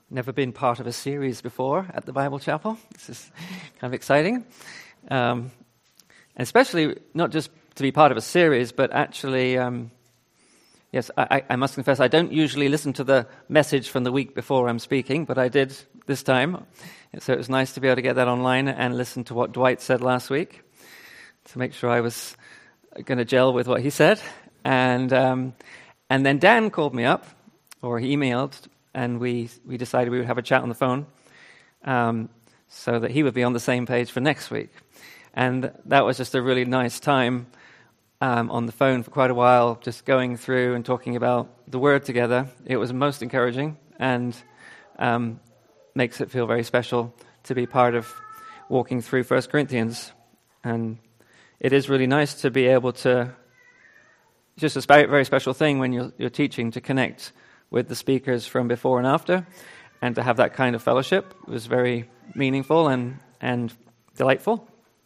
Never been part of a series before at the Bible Chapel. This is kind of exciting. And especially not just to be part of a series, but actually, yes, I must confess, I don't usually listen to the message from the week before I'm speaking, but I did this time. So it was nice to be able to get that online and listen to what Dwight said last week to make sure I was going to gel with what he said. And then Dan called me up, or he emailed, and we decided we would have a chat on the phone so that he would be on the same page for next week. And that was just a really nice time on the phone for quite a while, just going through and talking about the Word together. It was most encouraging and makes it feel very special to be part of walking through 1 Corinthians. And it is really nice to be able to, just a very special thing when you're teaching, to connect with the speakers from before and after, and to have that kind of fellowship. It was very meaningful and delightful.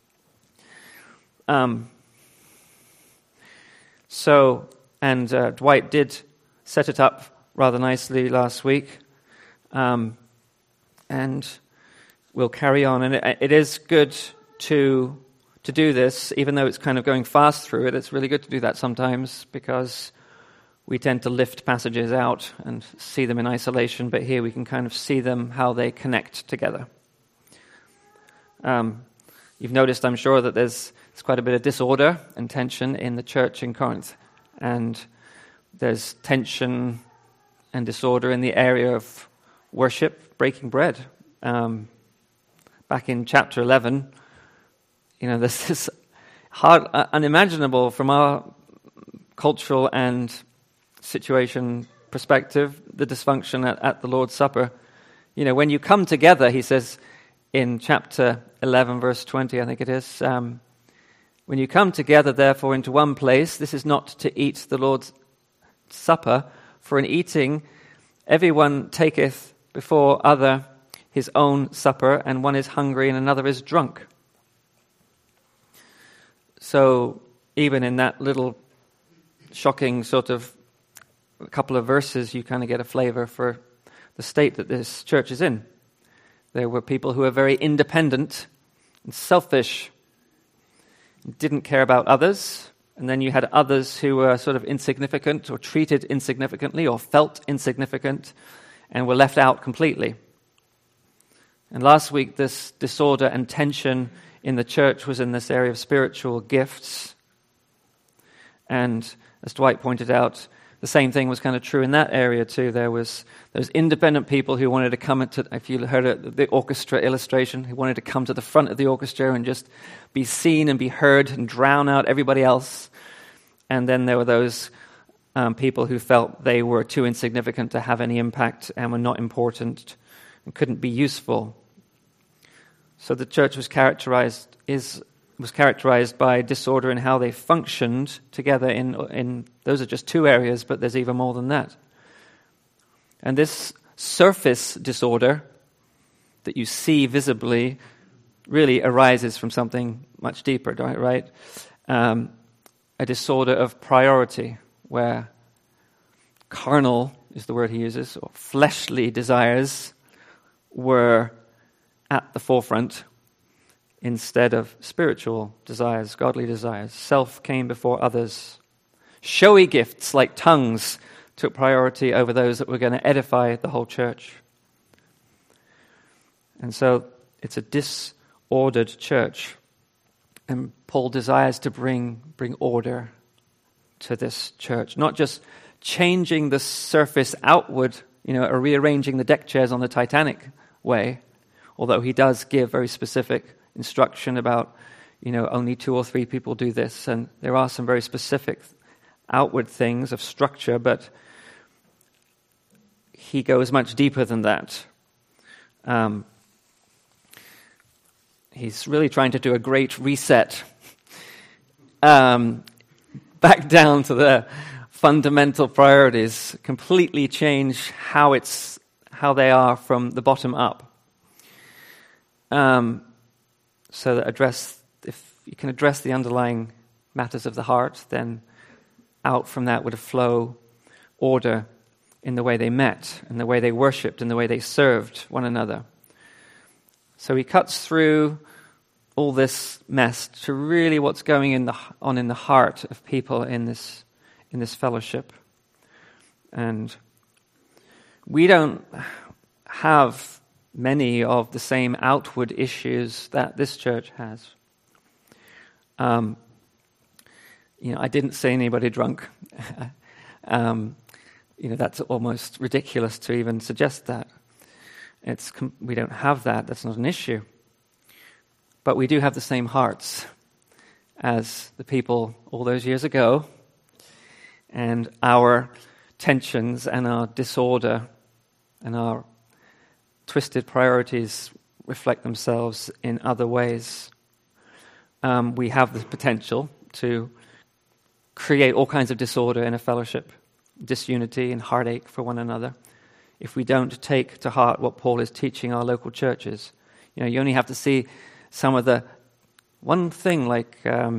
Dwight did set it up rather nicely last week, and we'll carry on. And it is good to do this, even though it's kind of going fast through it. It's really good to do that sometimes, because we tend to lift passages out and see them in isolation, but here we can kind of see them, how they connect together. You've noticed, I'm sure, that there's quite a bit of disorder and tension in the church in Corinth, and there's tension and disorder in the area of worship, breaking bread. Back in chapter 11, this is hard, unimaginable from our cultural and situation perspective, the dysfunction at the Lord's Supper. When you come together, he says in chapter 11, verse 20, I think it is, when you come together, therefore, into one place, this is not to eat the Lord's Supper, for in eating, everyone taketh before other his own supper, and one is hungry and another is drunk. So even in that little shocking sort of a couple of verses, you kind of get a flavor for the state that this church is in. There were people who were very independent and selfish, didn't care about others, and then you had others who were sort of insignificant or treated insignificantly or felt insignificant and were left out completely. And last week, this disorder and tension in the church was in this area of spiritual gifts. And as Dwight pointed out, the same thing was kind of true in that area too. There was those independent people who wanted to come into, if you heard the orchestra illustration, who wanted to come to the front of the orchestra and just be seen and be heard and drown out everybody else. And then there were those people who felt they were too insignificant to have any impact and were not important and couldn't be useful. So the church was characterized by disorder in how they functioned together in those are just two areas, but there's even more than that. And this surface disorder that you see visibly really arises from something much deeper, right? A disorder of priority, where carnal is the word he uses, or fleshly desires were at the forefront, instead of spiritual desires, godly desires. Self came before others. Showy gifts like tongues took priority over those that were going to edify the whole church. And so it's a disordered church. And Paul desires to bring order to this church. Not just changing the surface outward, or rearranging the deck chairs on the Titanic way, although he does give very specific instruction about, only 2 or 3 people do this. And there are some very specific outward things of structure, but he goes much deeper than that. He's really trying to do a great reset, back down to the fundamental priorities, completely change how they are from the bottom up. So that if you can address the underlying matters of the heart, then out from that would flow order in the way they met, in the way they worshipped, in the way they served one another. So he cuts through all this mess to really what's going on in the heart of people in this fellowship. And we don't have many of the same outward issues that this church has. I didn't see anybody drunk. That's almost ridiculous to even suggest that. We don't have that. That's not an issue. But we do have the same hearts as the people all those years ago, and our tensions and our disorder and our twisted priorities reflect themselves in other ways. We have the potential to create all kinds of disorder in a fellowship, disunity and heartache for one another, if we don't take to heart what Paul is teaching our local churches. You only have to see some of the one thing like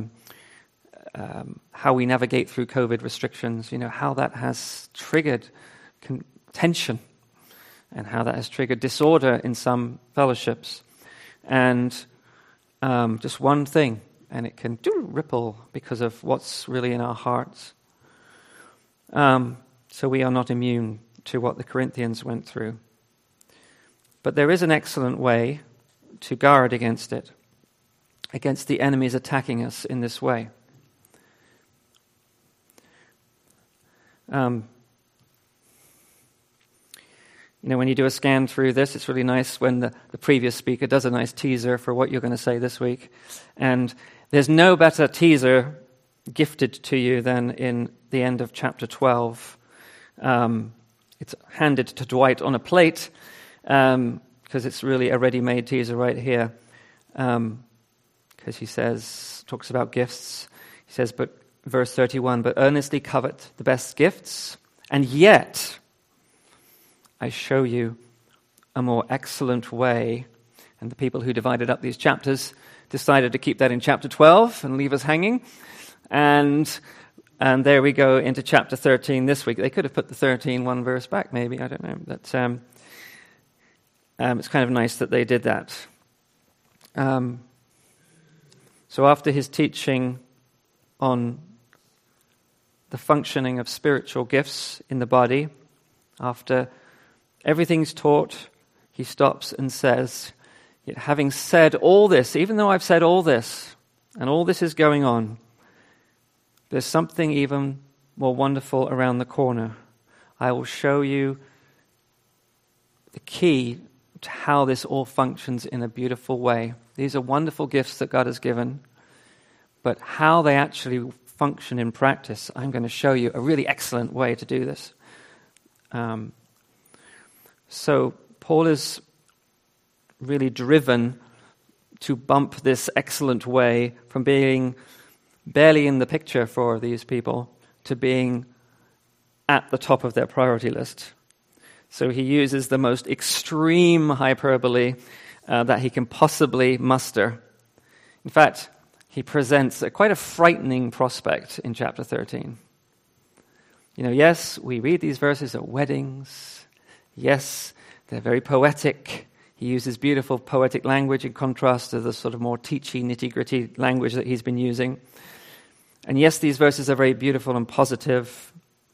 how we navigate through COVID restrictions, how that has triggered tension and how that has triggered disorder in some fellowships. And just one thing, and it can ripple because of what's really in our hearts. So we are not immune to what the Corinthians went through. But there is an excellent way to guard against it, against the enemies attacking us in this way. When you do a scan through this, it's really nice when the previous speaker does a nice teaser for what you're going to say this week. And there's no better teaser gifted to you than in the end of chapter 12. It's handed to Dwight on a plate, because it's really a ready-made teaser right here. Because he talks about gifts. He says, but verse 31, but earnestly covet the best gifts, and yet I show you a more excellent way. And the people who divided up these chapters decided to keep that in chapter 12 and leave us hanging. And there we go into chapter 13 this week. They could have put the 13 one verse back, maybe. I don't know. But it's kind of nice that they did that. So after his teaching on the functioning of spiritual gifts in the body, after everything's taught, he stops and says, yet having said all this, even though I've said all this, and all this is going on, there's something even more wonderful around the corner. I will show you the key to how this all functions in a beautiful way. These are wonderful gifts that God has given, but how they actually function in practice, I'm going to show you a really excellent way to do this. So Paul is really driven to bump this excellent way from being barely in the picture for these people to being at the top of their priority list. So he uses the most extreme hyperbole that he can possibly muster. In fact, he presents quite a frightening prospect in chapter 13. Yes, we read these verses at weddings. Yes, they're very poetic. He uses beautiful poetic language in contrast to the sort of more teachy, nitty-gritty language that he's been using. And yes, these verses are very beautiful and positive.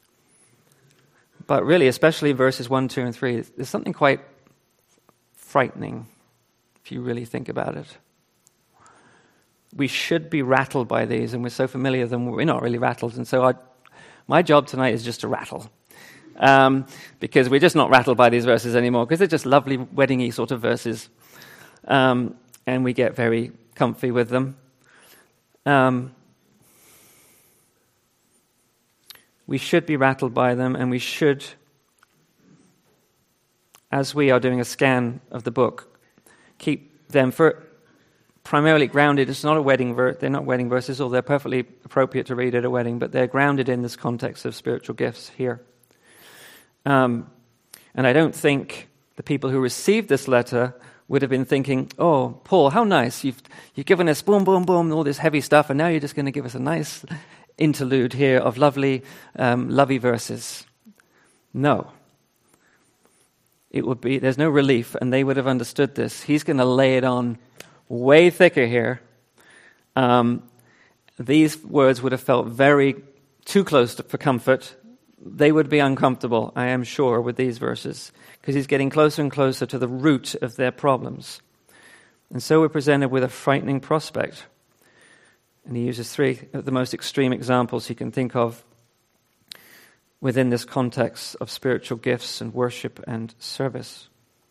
But really, especially verses 1, 2, and 3, there's something quite frightening if you really think about it. We should be rattled by these, and we're so familiar with them, we're not really rattled. And so my job tonight is just to rattle. Because we're just not rattled by these verses anymore, because they're just lovely wedding-y sort of verses. And we get very comfy with them. We should be rattled by them, and we should, as we are doing a scan of the book, keep them primarily grounded. It's not a wedding verse; they're not wedding verses, or they're perfectly appropriate to read at a wedding, but they're grounded in this context of spiritual gifts here. And I don't think the people who received this letter would have been thinking, "Oh, Paul, how nice! You've given us boom, boom, boom, all this heavy stuff, and now you're just going to give us a nice interlude here of lovely verses." No, there's no relief, and they would have understood this. He's going to lay it on way thicker here. These words would have felt very too close for comfort. They would be uncomfortable, I am sure, with these verses, because he's getting closer and closer to the root of their problems. And so we're presented with a frightening prospect. And he uses three of the most extreme examples he can think of within this context of spiritual gifts and worship and service.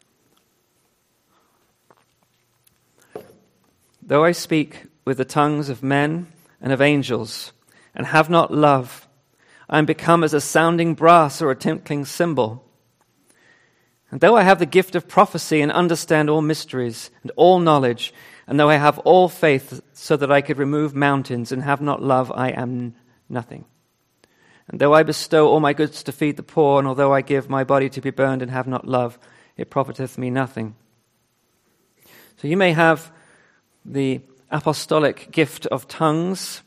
Though I speak with the tongues of men and of angels, and have not love, I am become as a sounding brass or a tinkling cymbal. And though I have the gift of prophecy and understand all mysteries and all knowledge, and though I have all faith so that I could remove mountains and have not love, I am nothing. And though I bestow all my goods to feed the poor, and although I give my body to be burned and have not love, it profiteth me nothing. So you may have the apostolic gift of tongues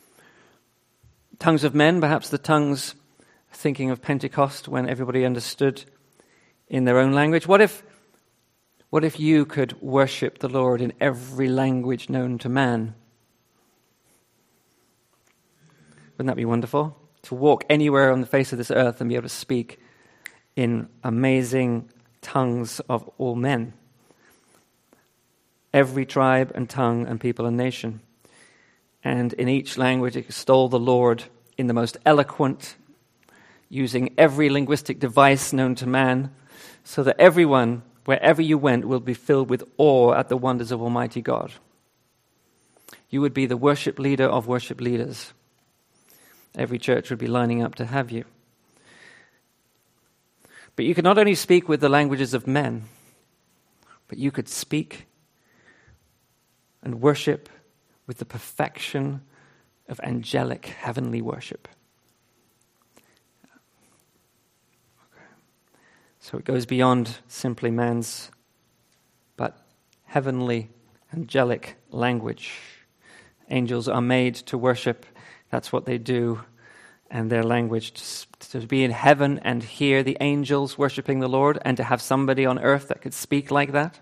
of men, perhaps the tongues, thinking of Pentecost when everybody understood in their own language. What if you could worship the Lord in every language known to man? Wouldn't that be wonderful? To walk anywhere on the face of this earth and be able to speak in amazing tongues of all men. Every tribe and tongue and people and nation. And in each language extol the Lord in the most eloquent, using every linguistic device known to man, so that everyone, wherever you went, will be filled with awe at the wonders of Almighty God. You would be the worship leader of worship leaders. Every church would be lining up to have you. But you could not only speak with the languages of men, but you could speak and worship with the perfection of angelic heavenly worship. Okay. So it goes beyond simply man's, but heavenly angelic language. Angels are made to worship. That's what they do. And their language, to be in heaven and hear the angels worshiping the Lord, and to have somebody on earth that could speak like that.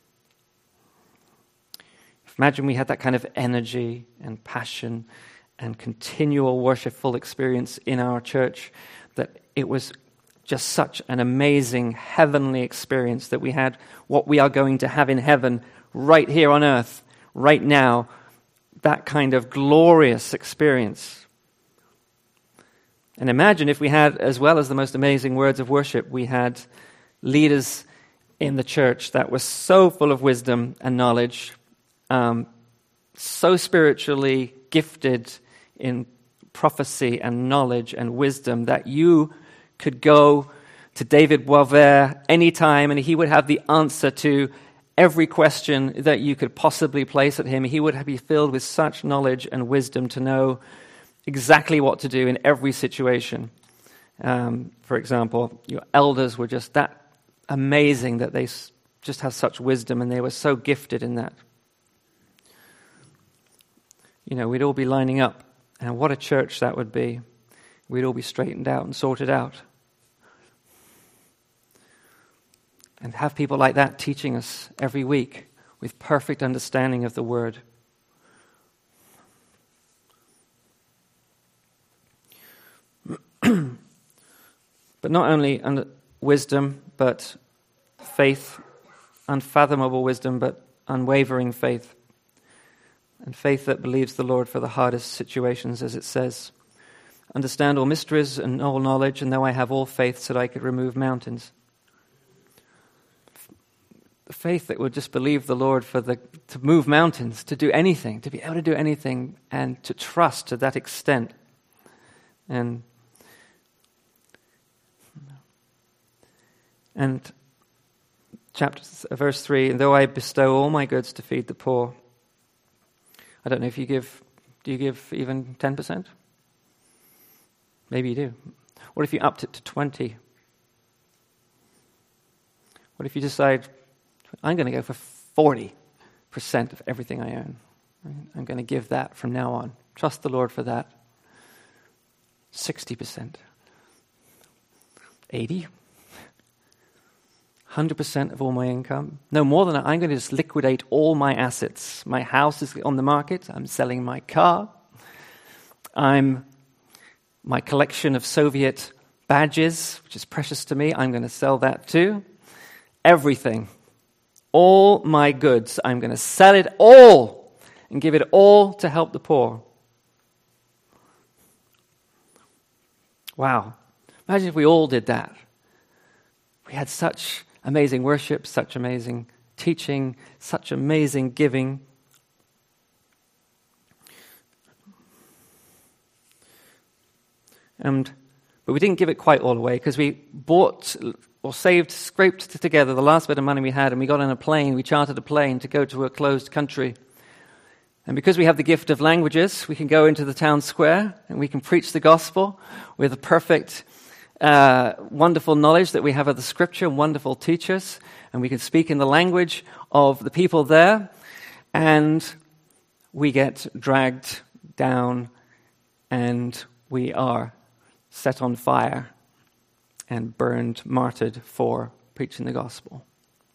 Imagine we had that kind of energy and passion and continual worshipful experience in our church, that it was just such an amazing heavenly experience, that we had what we are going to have in heaven right here on earth, right now, that kind of glorious experience. And imagine if we had, as well as the most amazing words of worship, we had leaders in the church that were so full of wisdom and knowledge, so spiritually gifted in prophecy and knowledge and wisdom, that you could go to David Boisvert anytime and he would have the answer to every question that you could possibly place at him. He would be filled with such knowledge and wisdom to know exactly what to do in every situation. For example, your elders were just that amazing, that they just have such wisdom, and they were so gifted in that. You know, we'd all be lining up, and what a church that would be. We'd all be straightened out and sorted out. And have people like that teaching us every week with perfect understanding of the Word. But not only wisdom, but faith, unfathomable wisdom, but unwavering faith. And faith that believes the Lord for the hardest situations, as it says. Understand all mysteries and all knowledge, and though I have all faith so that I could remove mountains. Faith that would just believe the Lord to move mountains, to do anything, to be able to do anything, and to trust to that extent. And verse 3, and though I bestow all my goods to feed the poor. I don't know if do you give even 10%? Maybe you do. What if you upped it to 20? What if you decide, I'm going to go for 40% of everything I own. I'm going to give that from now on. Trust the Lord for that. 60%. 80%. 100% of all my income. No more than that. I'm going to just liquidate all my assets. My house is on the market. I'm selling my car. My collection of Soviet badges, which is precious to me, I'm going to sell that too. Everything. All my goods. I'm going to sell it all and give it all to help the poor. Wow. Imagine if we all did that. We had such amazing worship, such amazing teaching, such amazing giving. But we didn't give it quite all away because we bought or scraped together the last bit of money we had, and we got on a plane. We chartered a plane to go to a closed country. And because we have the gift of languages, we can go into the town square and we can preach the gospel with a perfect, wonderful knowledge that we have of the scripture and wonderful teachers. And we can speak in the language of the people there. And we get dragged down and we are set on fire and burned, martyred for preaching the gospel.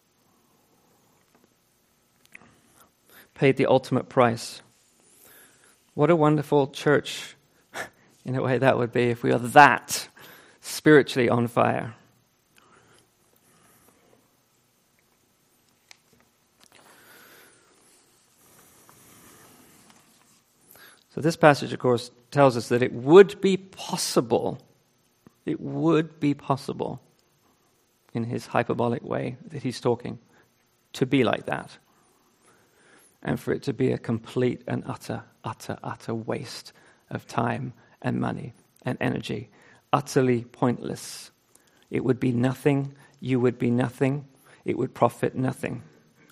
Paid the ultimate price. What a wonderful church, in a way, that would be if we are that spiritually on fire. So this passage, of course, tells us that it would be possible in his hyperbolic way that he's talking, to be like that. And for it to be a complete and utter waste of time and money and energy. Utterly pointless. It would be nothing, you would be nothing, it would profit nothing.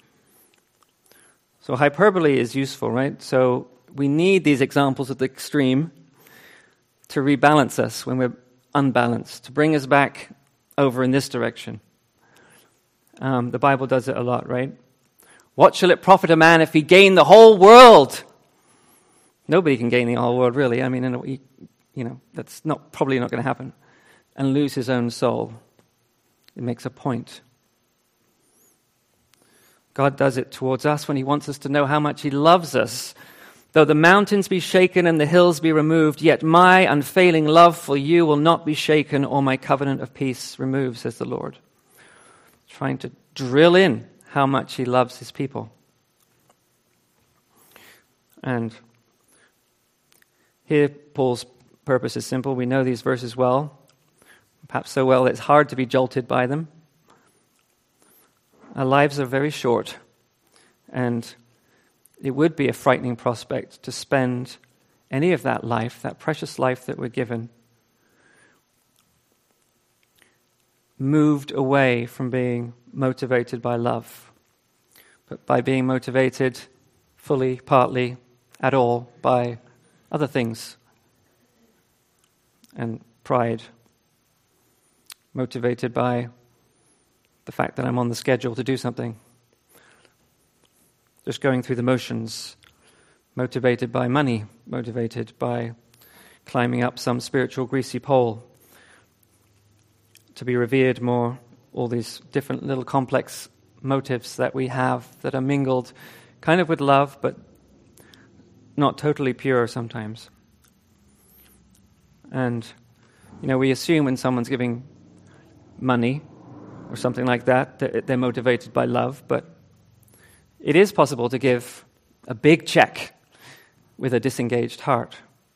So hyperbole is useful, right? So we need these examples of the extreme to rebalance us when we're unbalanced, to bring us back over in this direction. The Bible does it a lot, right? What shall it profit a man if he gain the whole world? Nobody can gain the whole world, really. I mean, that's probably not going to happen. And lose his own soul. It makes a point. God does it towards us when he wants us to know how much he loves us. Though the mountains be shaken and the hills be removed, yet my unfailing love for you will not be shaken, or my covenant of peace removed, says the Lord. Trying to drill in how much he loves his people. And here Paul's purpose is simple. We know these verses well, perhaps so well that it's hard to be jolted by them. Our lives are very short, and it would be a frightening prospect to spend any of that life, that precious life that we're given, moved away from being motivated by love, but by being motivated fully, partly, at all, by other things and pride, motivated by the fact that I'm on the schedule to do something, just going through the motions, motivated by money, motivated by climbing up some spiritual greasy pole, to be revered more, all these different little complex motives that we have that are mingled kind of with love, but not totally pure sometimes. And, we assume when someone's giving money or something like that, that they're motivated by love, but it is possible to give a big check with a disengaged heart,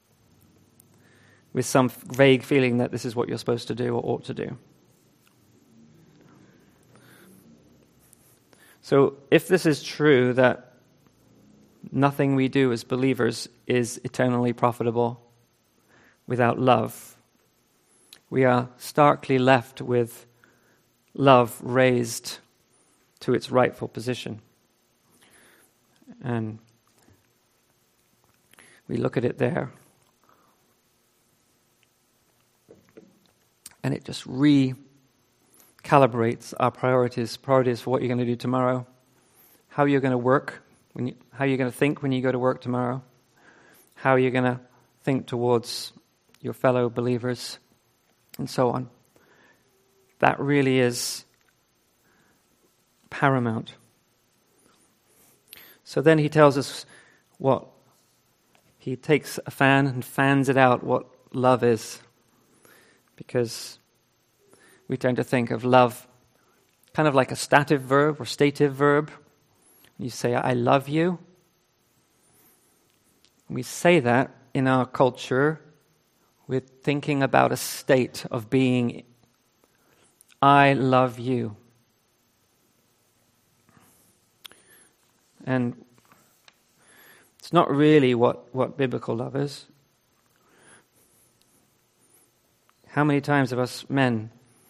with some vague feeling that this is what you're supposed to do or ought to do. So if this is true, that nothing we do as believers is eternally profitable without love, we are starkly left with love raised to its rightful position. And we look at it there, and it just recalibrates our priorities for what you're going to do tomorrow, how you're going to work, how you're going to think when you go to work tomorrow, how you're going to think towards your fellow believers, and so on. That really is paramount. So then he tells us what he takes a fan and fans it out, what love is. Because we tend to think of love kind of like a stative verb or stative verb. You say, I love you. We say that in our culture with thinking about a state of being. I love you. And it's not really what biblical love is. How many times have us men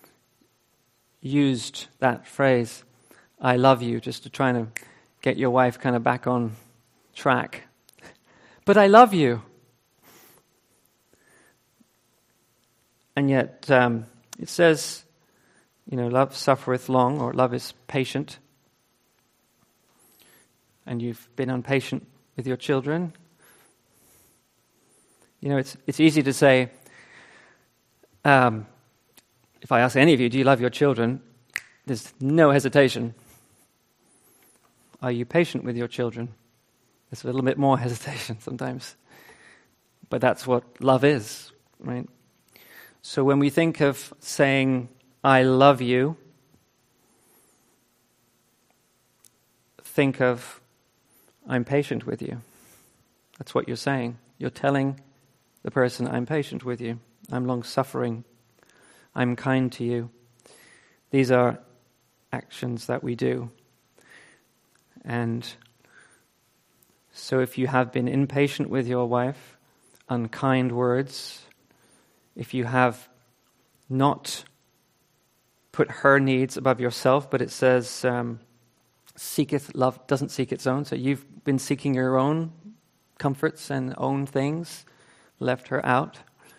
used that phrase, I love you, just to try to get your wife kind of back on track? But I love you. And yet it says, love suffereth long, or love is patient. And you've been impatient with your children. It's easy to say, if I ask any of you, do you love your children? There's no hesitation. Are you patient with your children? There's a little bit more hesitation sometimes. But that's what love is, right? So when we think of saying, I love you, think of, I'm patient with you. That's what you're saying. You're telling the person, I'm patient with you. I'm long-suffering. I'm kind to you. These are actions that we do. And so if you have been impatient with your wife, unkind words, if you have not put her needs above yourself, but it says, seeketh love doesn't seek its own, so you've been seeking your own comforts and own things, left her out.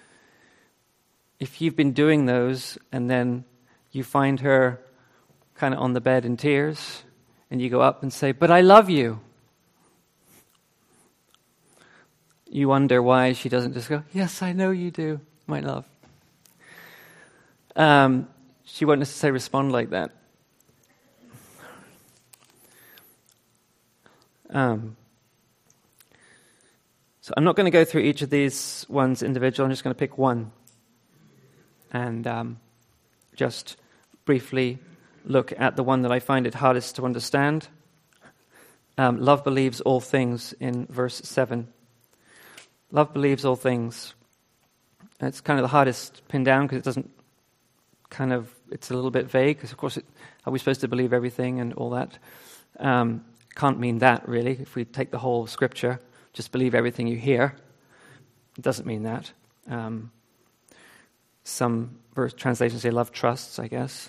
If you've been doing those and then you find her kind of on the bed in tears and you go up and say, but I love you. You wonder why she doesn't just go, yes, I know you do, my love. She won't necessarily respond like that. So I'm not going to go through each of these ones individually. I'm just going to pick one and just briefly look at the one that I find it hardest to understand. Love believes all things in verse 7. Love believes all things. It's kind of the hardest to pin down because it doesn't it's a little bit vague because, of course, are we supposed to believe everything and all that? Can't mean that, really. If we take the whole scripture, just believe everything you hear. It doesn't mean that. Some verse translations say love trusts, I guess.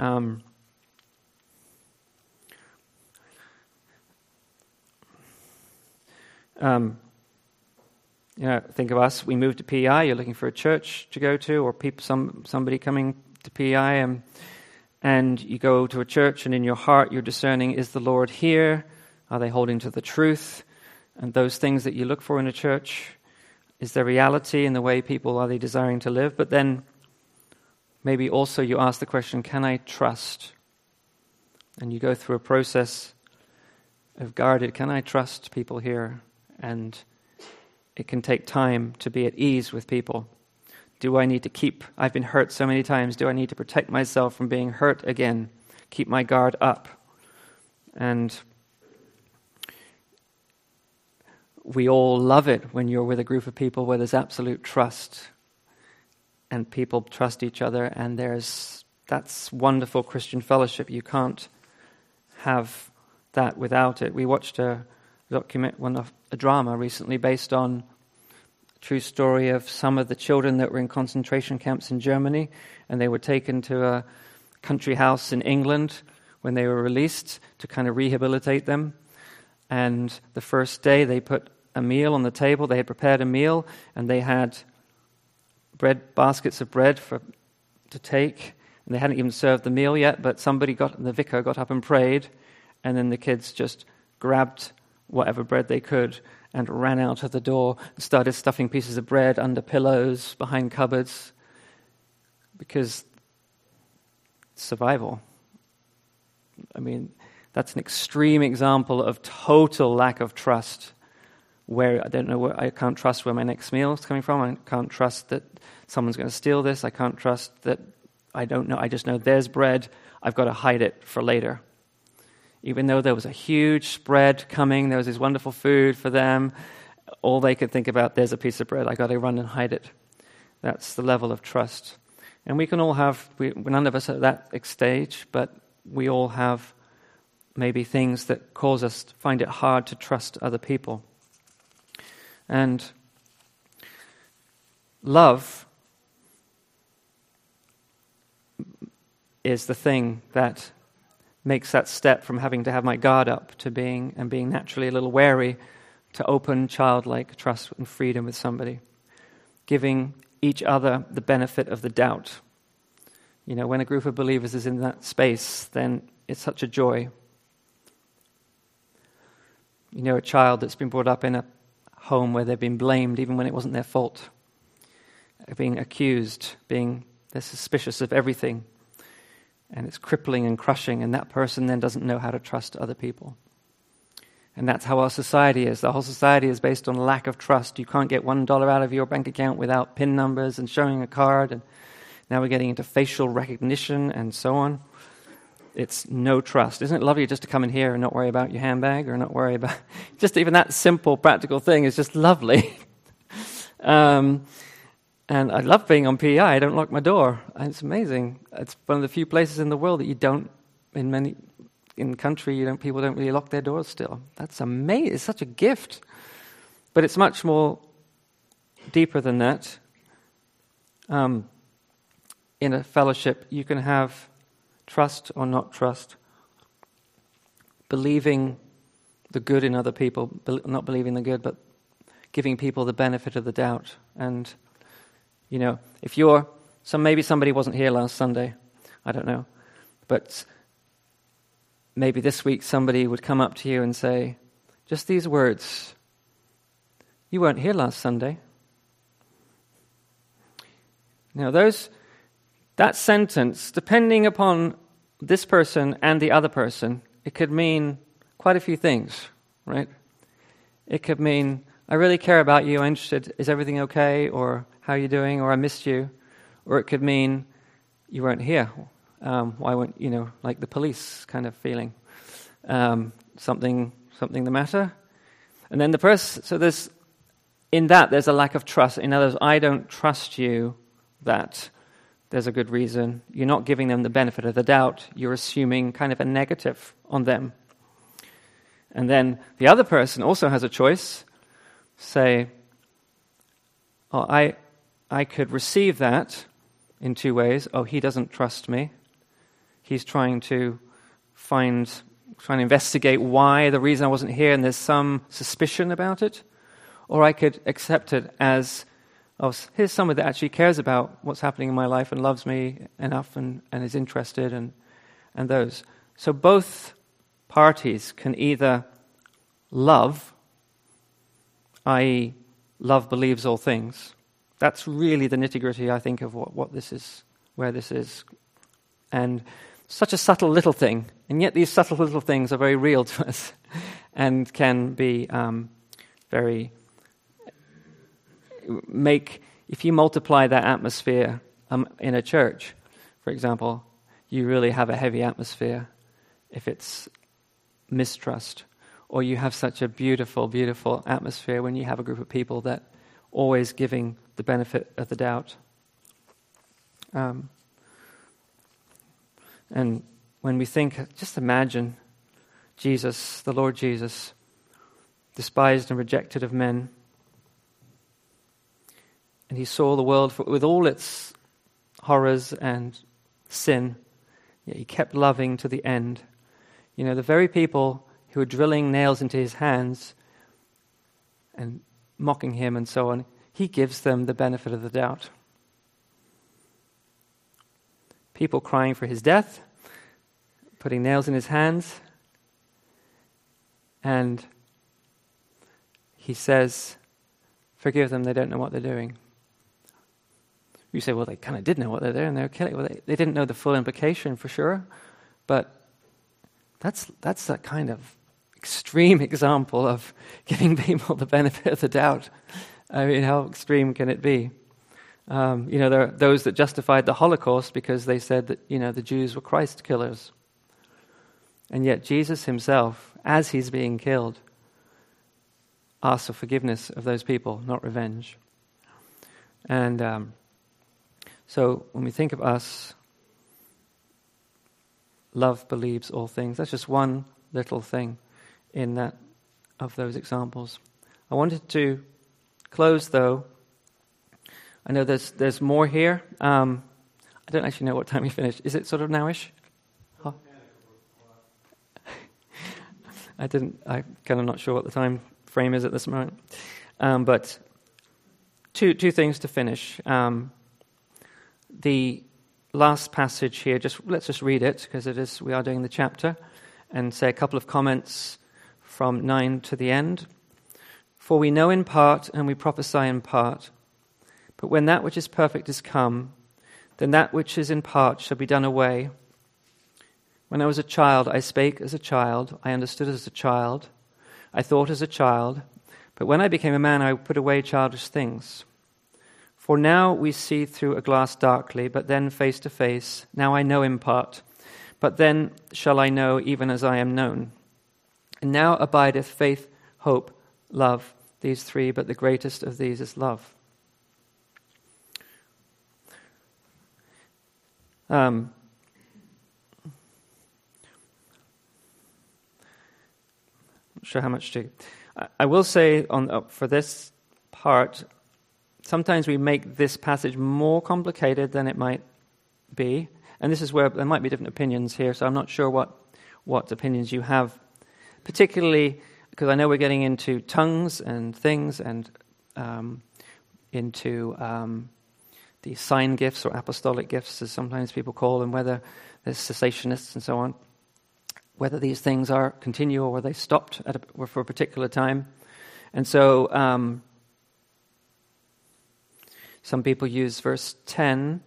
Think of us. We moved to PEI. You're looking for a church to go to, or somebody coming to PEI, and you go to a church, and in your heart you're discerning: is the Lord here? Are they holding to the truth? And those things that you look for in a church, is there reality in the way people are they desiring to live? But then maybe also you ask the question: can I trust? And you go through a process of guarded. Can I trust people here? And it can take time to be at ease with people. Do I need to I've been hurt so many times, do I need to protect myself from being hurt again? Keep my guard up. And we all love it when you're with a group of people where there's absolute trust and people trust each other, and that's wonderful Christian fellowship. You can't have that without it. We watched a drama recently based on a true story of some of the children that were in concentration camps in Germany, and they were taken to a country house in England when they were released to kind of rehabilitate them. And the first day they put a meal on the table. They had prepared a meal, and they had baskets of bread to take, and they hadn't even served the meal yet, but the vicar got up and prayed, and then the kids just grabbed whatever bread they could and ran out of the door and started stuffing pieces of bread under pillows, behind cupboards, because survival. I mean, That's an extreme example of total lack of trust, where I can't trust where my next meal is coming from. I can't trust that someone's going to steal this. I can't trust that, I don't know. I just know there's bread. I've got to hide it for later. Even though there was a huge spread coming, there was this wonderful food for them, all they could think about, there's a piece of bread, I've got to run and hide it. That's the level of trust. And we can all have, none of us are at that stage, but we all have maybe things that cause us to find it hard to trust other people. And love is the thing that makes that step from having to have my guard up to being naturally a little wary, to open childlike trust and freedom with somebody. Giving each other the benefit of the doubt. When a group of believers is in that space, then it's such a joy. A child that's been brought up in a home where they've been blamed even when it wasn't their fault. Being accused, they're suspicious of everything. And it's crippling and crushing, and that person then doesn't know how to trust other people. And that's how our society is. The whole society is based on lack of trust. You can't get $1 out of your bank account without PIN numbers and showing a card. And now we're getting into facial recognition and so on. It's no trust. Isn't it lovely just to come in here and not worry about your handbag or not worry about... just even that simple, practical thing is just lovely. And I love being on PEI. I don't lock my door. And it's amazing. It's one of the few places in the world that you don't, in country, people don't really lock their doors still. That's amazing. It's such a gift. But it's much more deeper than that. In a fellowship, you can have trust or not trust. Believing the good in other people, not believing the good, but giving people the benefit of the doubt. And if maybe somebody wasn't here last Sunday, I don't know, but maybe this week somebody would come up to you and say, just these words, you weren't here last Sunday. Now that sentence, depending upon this person and the other person, it could mean quite a few things, right? It could mean, I really care about you, I'm interested, is everything okay, or how are you doing, or I missed you. Or it could mean you weren't here. Why weren't, like the police kind of feeling. Something the matter. And then there's a lack of trust. In other words, I don't trust you that there's a good reason. You're not giving them the benefit of the doubt. You're assuming kind of a negative on them. And then the other person also has a choice. Say, I could receive that in two ways. Oh, he doesn't trust me. He's trying to investigate why, the reason I wasn't here, and there's some suspicion about it. Or I could accept it as, oh, here's someone that actually cares about what's happening in my life and loves me enough and is interested and those. So both parties can either love, i.e., love believes all things. That's really the nitty-gritty, I think, of what this is, where this is. And such a subtle little thing, and yet these subtle little things are very real to us and can be if you multiply that atmosphere in a church, for example, you really have a heavy atmosphere if it's mistrust. Or you have such a beautiful, beautiful atmosphere when you have a group of people that always giving the benefit of the doubt. And when we think, just imagine Jesus, the Lord Jesus, despised and rejected of men. And he saw the world with all its horrors and sin, yet he kept loving to the end. The very people who were drilling nails into his hands and mocking him and so on, he gives them the benefit of the doubt. People crying for his death, putting nails in his hands, and he says, forgive them, they don't know what they're doing. You say, well, they kind of did know what they're doing, they were killing. Well, they didn't know the full implication for sure, but That's a kind of extreme example of giving people the benefit of the doubt. I mean, how extreme can it be? There are those that justified the Holocaust because they said that, the Jews were Christ killers. And yet Jesus himself, as he's being killed, asks for forgiveness of those people, not revenge. And so when we think of us, love believes all things. That's just one little thing in that of those examples. I wanted to close, though. I know there's more here. I don't actually know what time we finished. Is it sort of nowish? Huh? I'm kind of not sure what the time frame is at this moment. But two things to finish. The last passage here, let's just read it, because we are doing the chapter, and say a couple of comments from 9 to the end. For we know in part, and we prophesy in part. But when that which is perfect is come, then that which is in part shall be done away. When I was a child, I spake as a child, I understood as a child, I thought as a child, but when I became a man, I put away childish things. For now we see through a glass darkly, but then face to face. Now I know in part, but then shall I know even as I am known. And now abideth faith, hope, love, these three, but the greatest of these is love. Not sure how much to. I will say for this part, sometimes we make this passage more complicated than it might be, and this is where there might be different opinions here. So I'm not sure what opinions you have, particularly because I know we're getting into tongues and things and into the sign gifts or apostolic gifts, as sometimes people call them, whether there's cessationists and so on, whether these things are continue or whether they stopped for a particular time. And so some people use verse 10,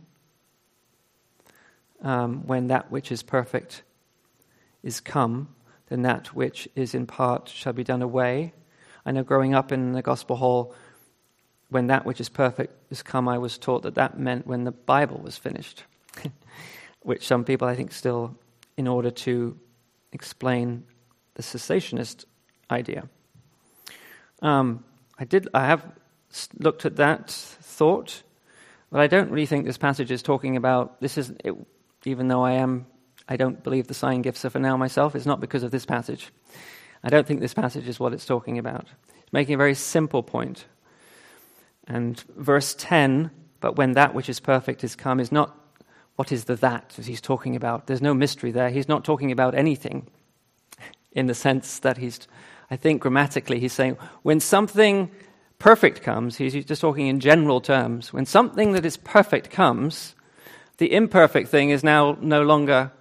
when that which is perfect is come, then that which is in part shall be done away. I know growing up in the Gospel Hall, when that which is perfect is come, I was taught that meant when the Bible was finished, which some people, I think, still, in order to explain the cessationist idea. I have looked at that thought, but I don't really think this passage is talking about, even though I don't believe the sign gifts are for now myself, it's not because of this passage. I don't think this passage is what it's talking about. It's making a very simple point. And verse 10, but when that which is perfect is come, is not what is the that as he's talking about. There's no mystery there. He's not talking about anything in the sense that I think grammatically he's saying, when something perfect comes, he's just talking in general terms. When something that is perfect comes, the imperfect thing is now no longer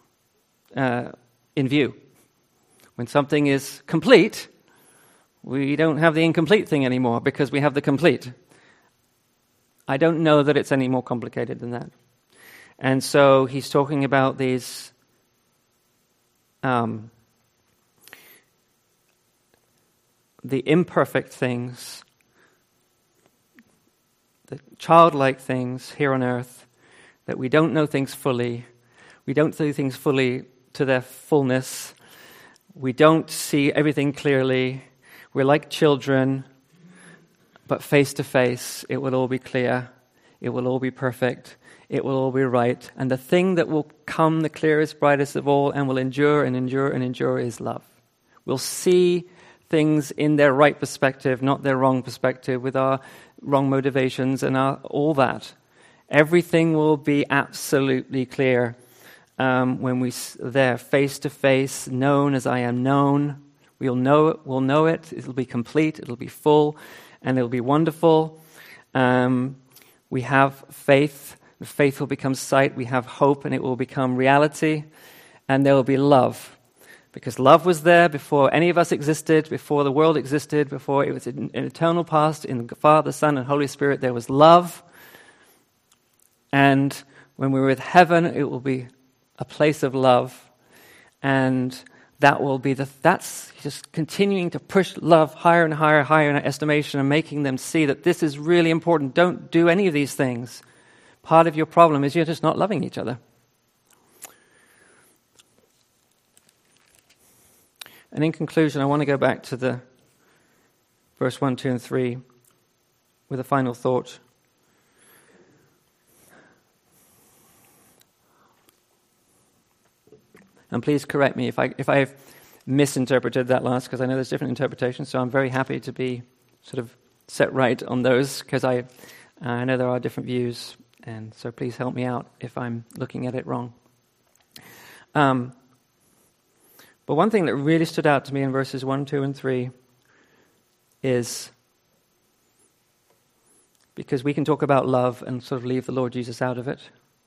in view. When something is complete, we don't have the incomplete thing anymore because we have the complete. I don't know that it's any more complicated than that. And so he's talking about these the imperfect things, the childlike things here on earth, that we don't know things fully. We don't see things fully to their fullness. We don't see everything clearly. We're like children, but face to face, it will all be clear. It will all be perfect. It will all be right. And the thing that will come the clearest, brightest of all and will endure and endure and endure is love. We'll see things in their right perspective, not their wrong perspective, with our wrong motivations and all that. Everything will be absolutely clear when we're there face to face, known as I am known. We'll know it. It'll be complete. It'll be full, and it'll be wonderful. We have faith. The faith will become sight. We have hope, and it will become reality. And there will be love, because love was there before any of us existed, before the world existed, before it was in eternal past. In the Father, Son, and Holy Spirit, there was love. And when we're with heaven, it will be a place of love. And that will be that's just continuing to push love higher and higher, higher in our estimation, and making them see that this is really important. Don't do any of these things. Part of your problem is you're just not loving each other. And in conclusion, I want to go back to the verse 1, 2, and 3 with a final thought. And please correct me if I've misinterpreted that last, because I know there's different interpretations, so I'm very happy to be sort of set right on those, because I know there are different views, and so please help me out if I'm looking at it wrong. But one thing that really stood out to me in verses 1, 2, and 3 is, because we can talk about love and sort of leave the Lord Jesus out of it,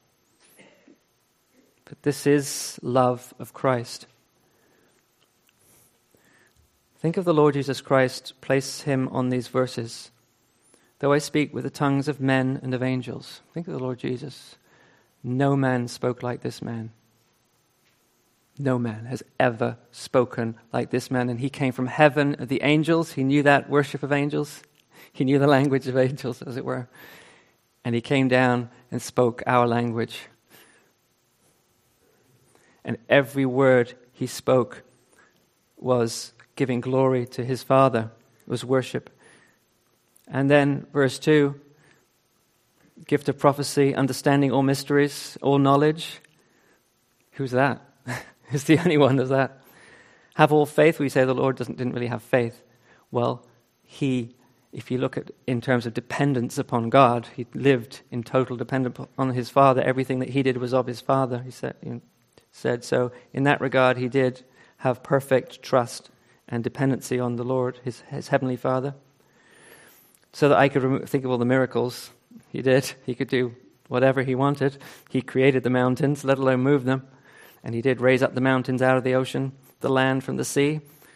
but this is love of Christ. Think of the Lord Jesus Christ, place him on these verses. Though I speak with the tongues of men and of angels. Think of the Lord Jesus. No man spoke like this man. No man has ever spoken like this man. And he came from heaven, the angels. He knew that worship of angels. He knew the language of angels, as it were. And he came down and spoke our language. And every word he spoke was giving glory to his Father. It was worship. And then verse 2, gift of prophecy, understanding all mysteries, all knowledge. Who's that? Who's the only one of that? Have all faith. We say the Lord didn't really have faith. Well, if you look at in terms of dependence upon God, he lived in total dependence on his Father. Everything that he did was of his Father, he said. So in that regard, he did have perfect trust and dependency on the Lord, his heavenly Father. So that I could think of all the miracles he did. He could do whatever he wanted. He created the mountains, let alone move them. And he did raise up the mountains out of the ocean, the land from the sea.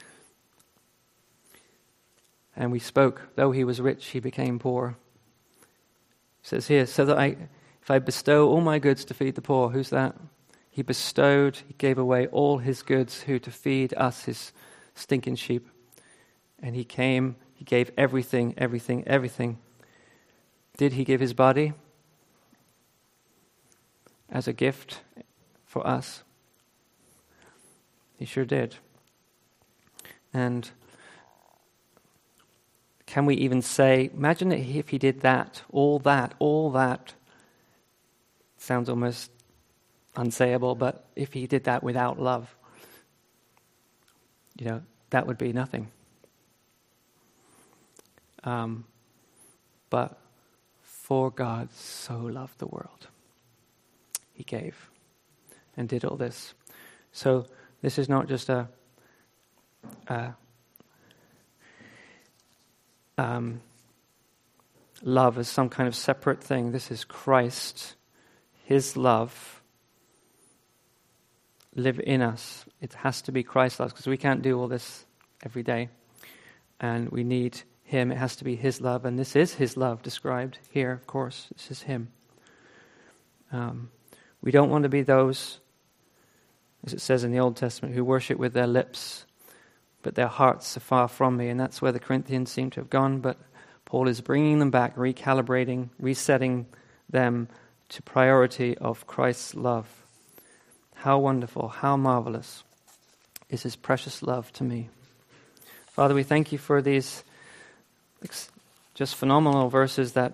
And we spoke, though he was rich, he became poor. It says here, so that if I bestow all my goods to feed the poor, who's that? He gave away all his goods, to feed us, his stinking sheep. And he gave everything. Did he give his body as a gift for us? He sure did. And can we even say, imagine if he did that, all that, sounds almost unsayable, but if he did that without love, that would be nothing. But for God so loved the world, he gave and did all this. So this is not just a love as some kind of separate thing. This is Christ, his love, live in us. It has to be Christ's love, because we can't do all this every day. And we need him. It has to be his love. And this is his love described here, of course. This is him. We don't want to be those, as it says in the Old Testament, who worship with their lips, but their hearts are far from me. And that's where the Corinthians seem to have gone. But Paul is bringing them back, recalibrating, resetting them to priority of Christ's love. How wonderful, how marvelous is his precious love to me. Father, we thank you for these just phenomenal verses that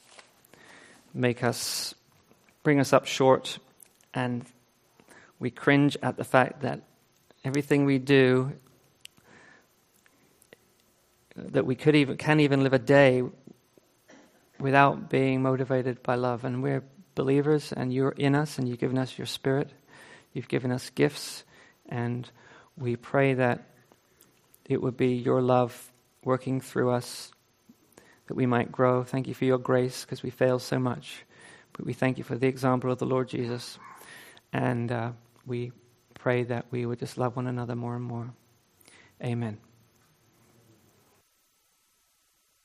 bring us up short, and we cringe at the fact that everything we do, that we can't even live a day without being motivated by love. And we're believers, and you're in us, and you've given us your Spirit. You've given us gifts, and we pray that it would be your love working through us, that we might grow. Thank you for your grace, because we fail so much. But we thank you for the example of the Lord Jesus. And we pray that we would just love one another more and more. Amen.